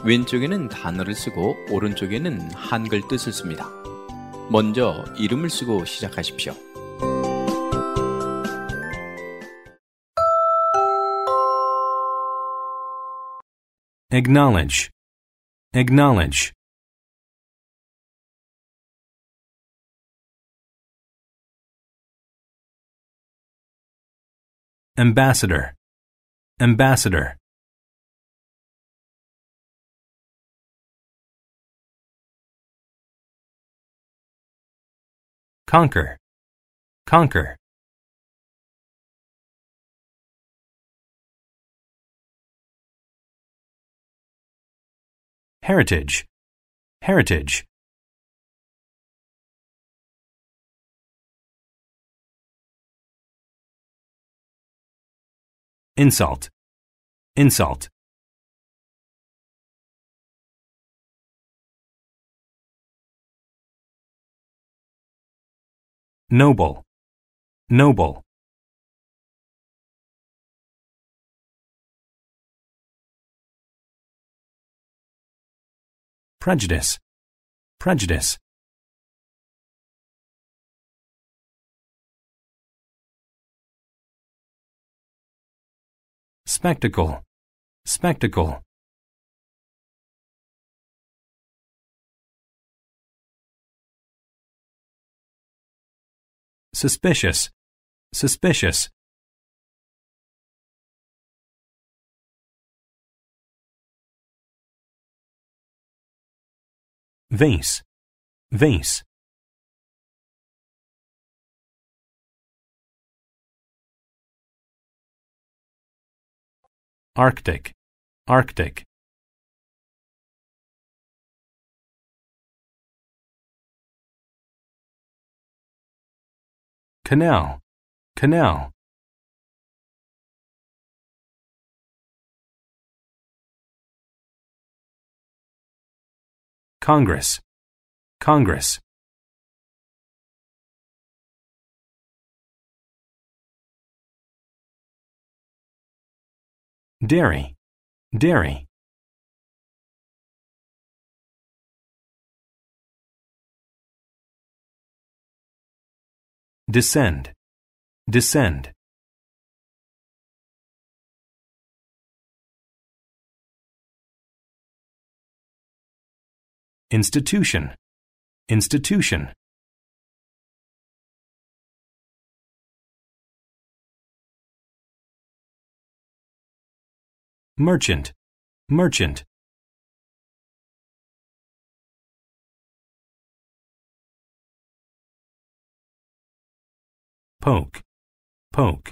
왼쪽에는 단어를 쓰고 오른쪽에는 한글 뜻을 씁니다. 먼저 이름을 쓰고 시작하십시오. acknowledge, acknowledge. ambassador, ambassador. conquer, conquer. heritage, heritage. insult, insult. noble, noble. prejudice, prejudice. spectacle, spectacle. suspicious, suspicious. vase, vase. arctic, arctic. canal, canal. Congress, Congress. dairy, dairy. descend, descend. institution, institution. merchant, merchant. poke, poke.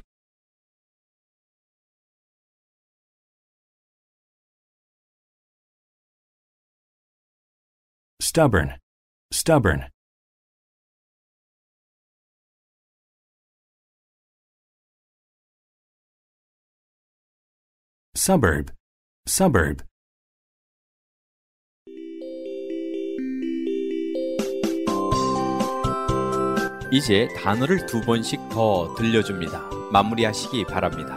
stubborn, stubborn. suburb, suburb. 이제 단어를 2번씩 더 들려줍니다. 마무리하시기 바랍니다.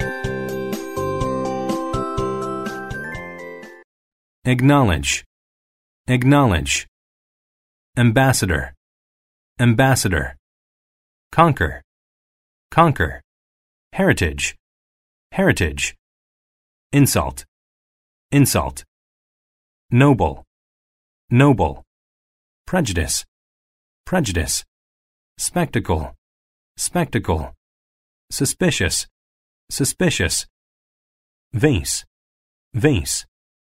acknowledge, acknowledge. ambassador, ambassador. conquer, conquer. heritage, heritage. insult, insult. noble, noble. prejudice, prejudice. spectacle, spectacle. suspicious, suspicious. vase, vase.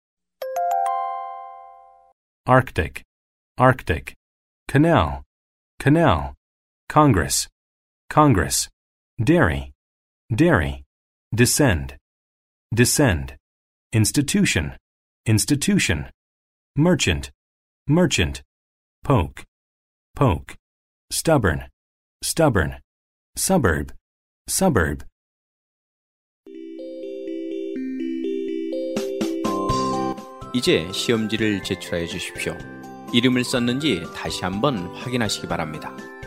arctic, arctic. canal, canal. congress, congress. dairy, dairy. descend, descend. institution, institution. merchant, merchant. poke, poke. stubborn, stubborn. suburb, suburb. 이제 시험지를 제출하여 주십시오. 이름을 썼는지 다시 한번 확인하시기 바랍니다.